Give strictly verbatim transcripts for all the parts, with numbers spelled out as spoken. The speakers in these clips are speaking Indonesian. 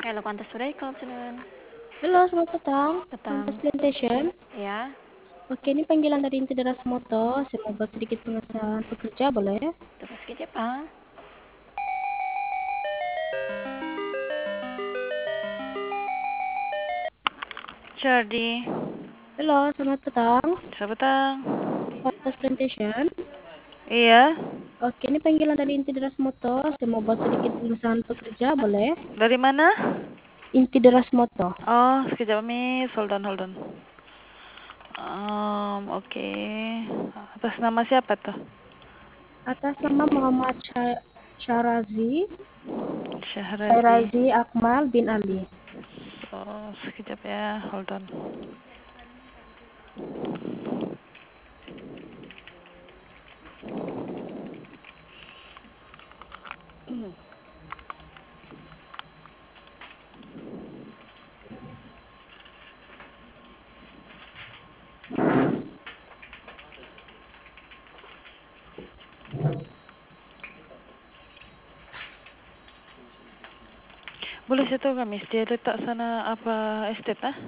Hello, Pantas today, good afternoon. Halo, selamat petang. Petang. Pantas Plantation. Ya, Oke, ini panggilan dari Inti Deras Moto. Saya mau buat sedikit pengesahan pekerja, boleh? tunggu sekejap, ah. Chardy. Halo, selamat petang. Selamat petang. Pantas Plantation. Iya. Oke, ini panggilan dari Inti Deras Moto. Saya mau buat sedikit pengesahan pekerja, boleh? Dari mana? Inti Deras Moto. Oh, sekejap, Miss. Hold on, hold on. Um, oke. Atas nama siapa tuh? Atas nama Muhammad Sya- Syarazi, Syahrazi. Syarazi Akmal bin Ali. Oh, sekejap ya. Hold on. Boleh saya tahu nggak, Miss? Dia letak sana apa estate, ah?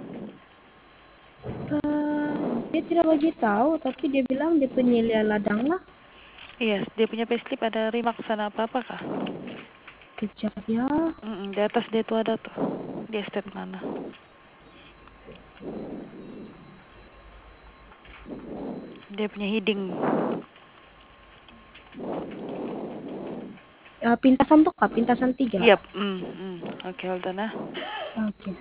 Eh, dia tidak bagi tahu, tapi dia bilang dia penyelia ladang lah. Iya, dia punya payslip ada remark sana apa-apa kah? Kejap ya. Mm-mm, di atas dia tuh ada tuh. Di estate mana? Dia punya heading. Eh, pintasan tuh kah? Pintasan tiga. Yap. Mm, mm. Oke, hold on, ah. Oke.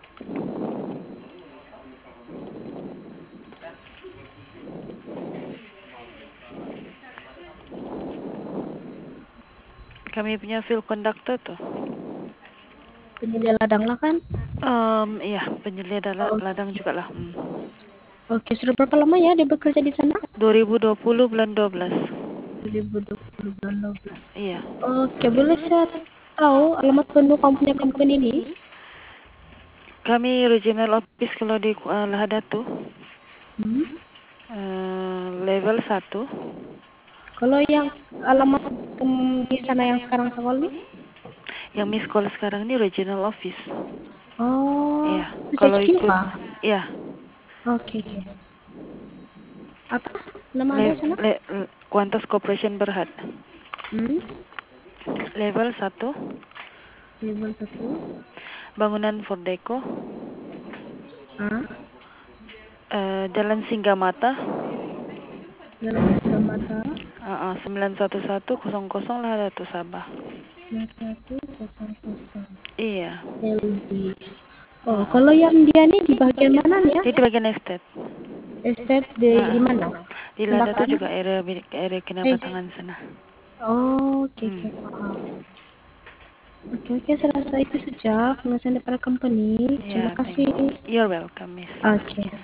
Kami punya field conductor tuh. Penyelia ladang lah kan? Um, iya, penyelia dala- ladang Oke. juga lah. Mm. Oke, sudah berapa lama ya dia bekerja di sana? dua ribu dua puluh bulan dua belas. dua ribu dua puluh bulan dua belas. Iya. Oke, boleh saya tahu alamat penuh kamu punya company ini? Kami regional office kalau di uh, Lahadatu. Hmm? Uh, level satu. Kalau yang alamat kem- di sana yang sekarang sekolah nih? Yang Miss Call sekarang ini regional office. Oh, Iya. itu Kalau H Q ikut, kah? iya. Oke, oke. Apa nama Le, ada di sana? le, le- Qantas Corporation Berhad. Hmm? Level satu. Level satu. Bangunan Fort Deco. Ah, Uh, Jalan Singgamata. Jalan Singamata. Uh, uh, sembilan satu satu kosong kosong Lahadatu Sabah. sembilan satu kosong kosong. Iya. L D. Uh, Oh, uh. kalau yang dia nih di bagian mana nih ya? Itu bagian estate. Estate di, Uh, di mana? di Lahadatu Silakan. juga area area Eh, Kinabatangan sana. oh, oke, Hmm. oke, paham. Oke, oke, saya rasa itu saja penjelasan daripada company. Terima Yeah, thank kasih. you. You're welcome, Miss. Oke.